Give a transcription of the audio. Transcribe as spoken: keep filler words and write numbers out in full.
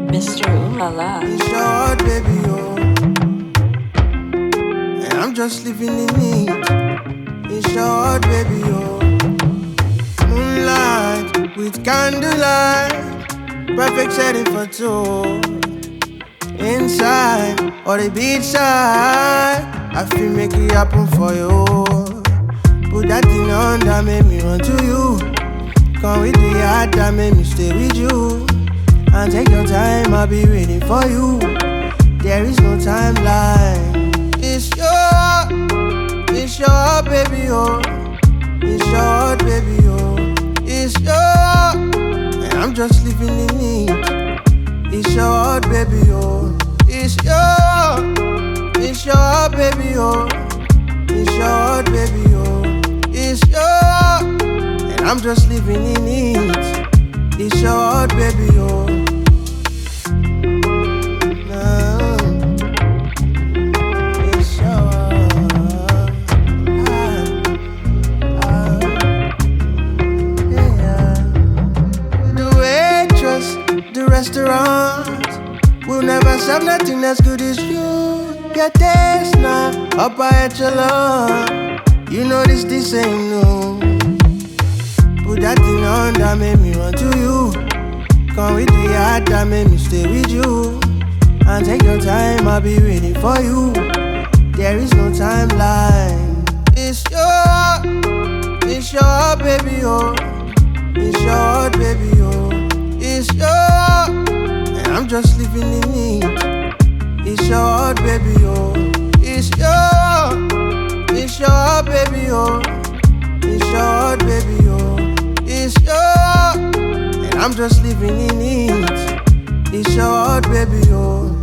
Mister Ooh La La. It's short, baby, oh. And I'm just living in it. It's short, baby, oh. Moonlight with candlelight, perfect setting for two. Inside or the beach side, I feel make it happen for you. Put that thing on that made me run to you. Come with the heart that made me stay with you. And take your time, I'll be waiting for you. There is no timeline. It's your, it's your baby, oh. It's your baby, oh. It's your, and I'm just living in it. It's your baby, oh. It's your, it's your baby, oh. It's your baby, oh. It's your, and I'm just living in it. It's your baby, oh. No, it's your, ah, ah, yeah. The waitress, the restaurant will never serve nothing as good as you. Your taste now, upper echelon. You know this, this ain't new. Put that thing on that made me run to you. Come with the heart that made me stay with you. And take your time, I'll be waiting for you. There is no timeline. It's your, it's your baby, oh. It's your baby, oh. It's your, and I'm just living in it. It's your baby, oh. It's your, it's your baby, oh. It's your baby, oh. It's your, and I'm just living in it. It's your baby, oh.